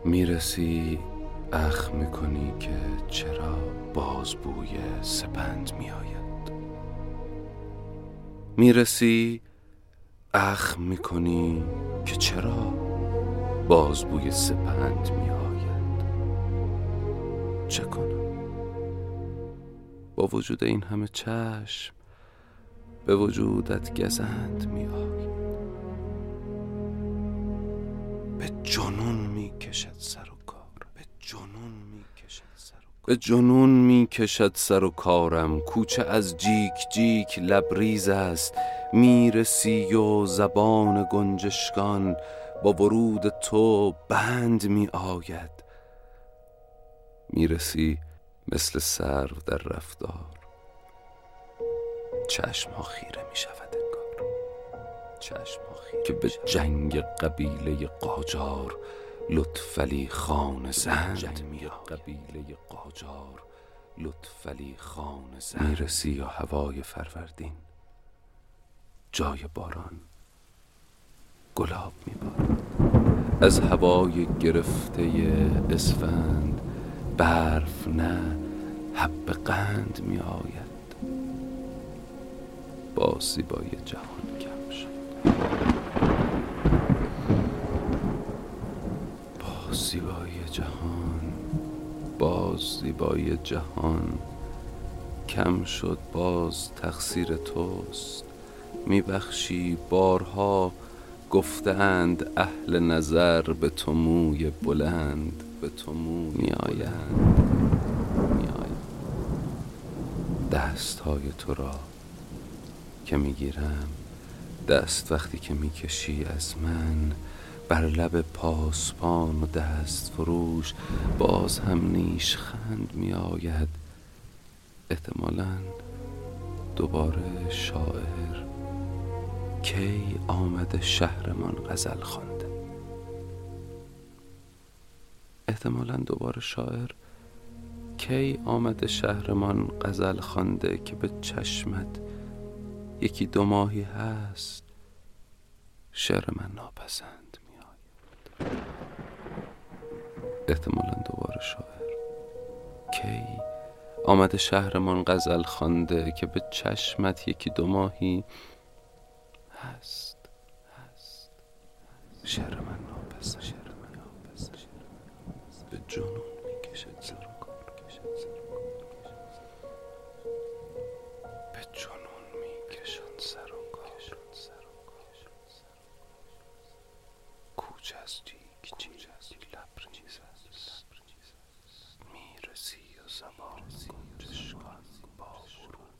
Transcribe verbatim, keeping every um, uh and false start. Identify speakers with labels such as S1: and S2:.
S1: میرسی اخ میکنی که چرا باز بوی سپند میآید. میرسی اخ میکنی که چرا باز بوی سپند میآید. چه کنم با وجود این همه چشم به وجودت گزند میآید. به جنون میکشد سر و کار، به جنون میکشد سر و به جنون میکشد سر و کارم. کوچه از جیک جیک لبریز است. میرسی و زبان گنجشکان با ورود تو بند میآید. میرسی مثل سرو در رفتار، چشم ها خیره میشود انگار، چشم ها خیره که به جنگ قبیله قاجار لطفعلی خان زند میآید. قبیله قاجار لطفعلی خان زند میرسی یا هوای فروردین، جای باران گلاب میبارد. از هوای گرفته اسفند برف نه حب قند میآید. با زیبای جهان کم شد، با زیبای جهان، باز زیبای جهان کم شد. باز تقصیر توست، میبخشی. بارها گفتند اهل نظر به تو موی بلند، به تو موی میآیند میآیند. دست های تو را که میگیرم، دست وقتی که میکشی از من بر لب پاسبان و دست فروش، باز هم نیشخند میآید. احتمالاً دوباره شاعر کی آمده شهرمان غزل خوانده. احتمالاً دوباره شاعر کی آمده شهرمان غزل خوانده که به چشمت یکی دو ماهی هست شعر من ناپسند میآید. احتمالاً دوباره شاعر کی آمده شهرمان غزل خوانده که به چشمت یکی دو ماهی هست هست شعر من ناپسند شعر من ناپسند به جنون میکشد سر و کار، به جنون میکشد سر و کار. کوچه از جیک جیک لبریز است. میرسی و زبان گنجشکان با ورود